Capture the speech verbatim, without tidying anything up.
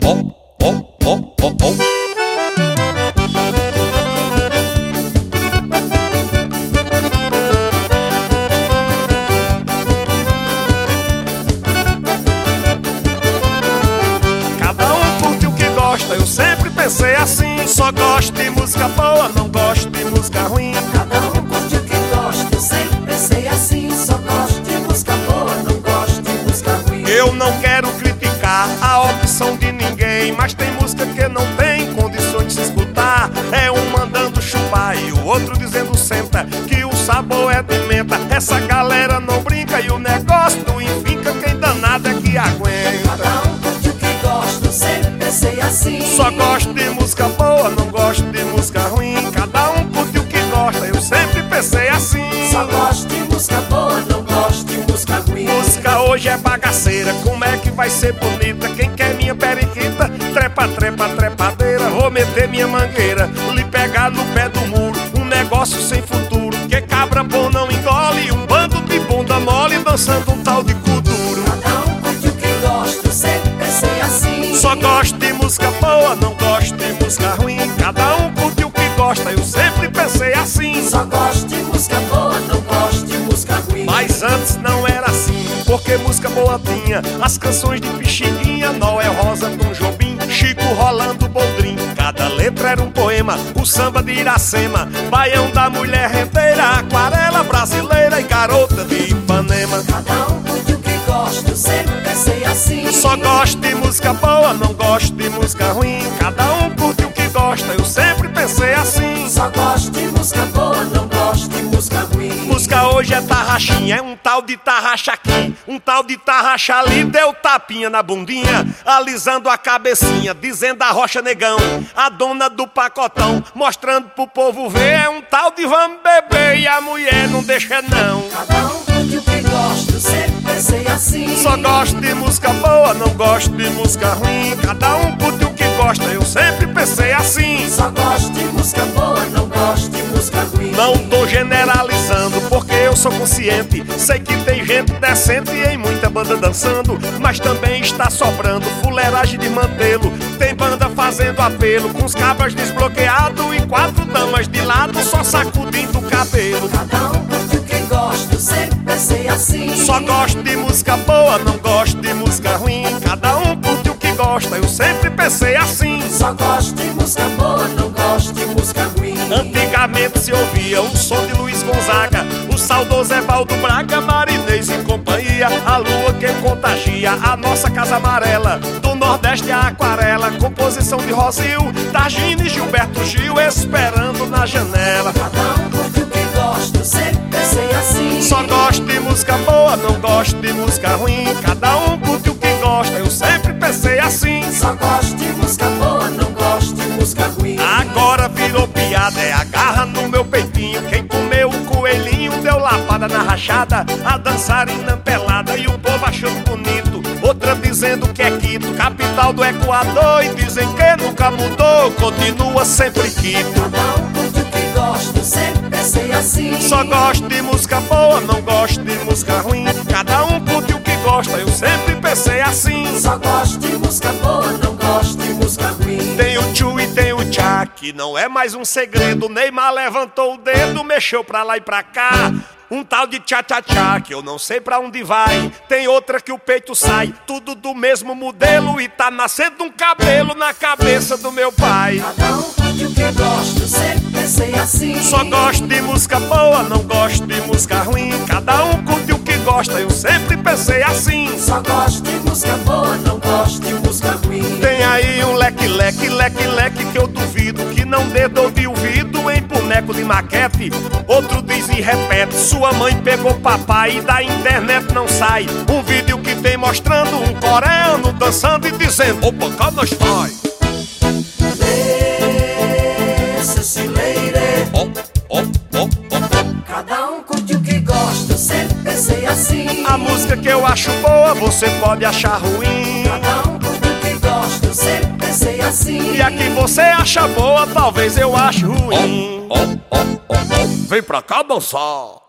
oh, oh, oh, oh, oh. Cada um curte o que gosta, eu sempre pensei assim. Só gosto de música boa, não gosto de música ruim. Cada um curte o que gosta, eu sempre pensei assim. Só gosto de música boa, não gosto de música ruim. Eu não quero criticar a opção de ninguém, mas tem música que não tem condições de se escutar. É um mandando chupar e o outro dizendo senta, que o sabor é de menta. Essa galera não brinca e o negócio do enfinca, quem danado é que aguenta. Cada um curte o que gosta, eu sempre pensei assim. Só gosto de música boa, não gosto de música ruim. Cada um curte o que gosta, eu sempre pensei assim. Só gosto de música boa, não gosto de música ruim. Música hoje é bagaceira, como é que vai ser bonita? Quem quer minha periquita? Trepa, trepa, trepadeira. Vou meter minha mangueira, lhe pegar no pé do muro. Um negócio sem futuro, que cabra bom não engole. Um bando de bunda mole dançando um tal de cu duro. Cada um curte o que gosta, eu sempre pensei assim. Só gosto de música boa, não gosto de música ruim. Cada um curte o que gosta, eu sempre pensei assim. Só gosto de música boa, não gosto de música ruim. Mas antes não era assim, porque música boa tinha as canções de Pixinguinha, Noel Rosa, Tom Jobim, Chico Rolando Boldrin. Cada letra era um poema, o samba de Iracema, Baião da Mulher Renteira, Aquarela Brasileira e Garota de Ipanema. Cada um curte o que gosta, eu sempre pensei assim. Só gosto de música boa, não gosto de música ruim. Cada um curte o que gosta, eu sempre pensei assim. Só gosto de música boa, não gosto de música ruim. Música hoje é tarraxinha, é um tal de tarraxa aqui, um tal de tarraxa ali. Deu tapinha na bundinha, alisando a cabecinha, dizendo a rocha negão, a dona do pacotão, mostrando pro povo ver. É um tal de vamos beber e a mulher não deixa não. Cada um curte o que gosta, eu sempre pensei assim. Só gosto de música boa, não gosto de música ruim. Cada um curte o que gosta, eu sempre pensei assim. Só gosto de música boa, não gosto de música ruim. Não tô generalizando, porque eu sou consciente. Sei que tem gente decente em muita banda dançando, mas também está sobrando fuleiragem de mantê-lo. Tem banda fazendo apelo, com os cabras desbloqueados e quatro damas de lado só sacudindo o cabelo. Cada um curte o que gosta, eu sempre pensei assim. Só gosto de música boa, não gosto de música ruim. Cada um curte o que gosta, eu sempre pensei assim. Só gosto de música boa, não gosto de música ruim. Antigamente se ouvia o som de Luiz Gonzaga, o saudoso Evaldo Braga, Marinês e companhia, a lua que contagia, a nossa casa amarela, do Nordeste a Aquarela, composição de Rosil, Targina e Gilberto Gil, esperando na janela. Cada um curte o que gosta, eu sempre pensei assim. Só gosto de música boa, não gosto de música ruim. Cada um curte o que gosta, eu sempre pensei assim. Só gosto de música boa, não gosto de música ruim. Agora virou piada, é a garra no meu peitinho. Quem comeu o coelhinho deu lapada na rachada, a dançarina pelada e o povo achando bonito. Outra dizendo que é Quito, capital do Equador, e dizem que nunca mudou, continua sempre Quito. Cada um curte o que gosta, eu sempre pensei assim. Só gosto de música boa, não gosto de música ruim. Cada um curte o que gosta, eu sempre pensei assim. Só gosto de música boa, não gosto de música ruim. Tem o tchu e tem o tchá, que não é mais um segredo. Neymar levantou o dedo, mexeu pra lá e pra cá. Um tal de tchá-tchá-tchá, que eu não sei pra onde vai. Tem outra que o peito sai, tudo do mesmo modelo, e tá nascendo um cabelo na cabeça do meu pai. Cada um curte o que gosta, eu sempre pensei assim. Só gosto de música boa, não gosto de música ruim. Cada um curte o que gosta, eu sempre pensei assim. Só gosto de música boa, não gosto de música ruim. Tem aí um leque-leque, leque-leque que eu duvido que não dê dor de ouvido em boneco de maquete. Outro diz e repete, sua mãe pegou papai e da internet não sai. Um vídeo que tem mostrando um coreano dançando e dizendo: opa, cá nós vai. Listen, lady. Oh, oh, oh, oh. Cada um curte o que gosta, eu sempre pensei assim. A música que eu acho boa, você pode achar ruim. Cada um curte o que gosta, eu sempre pensei assim. E a que você acha boa, talvez eu ache ruim. Oh, oh, oh, oh. Vem pra cá dançar.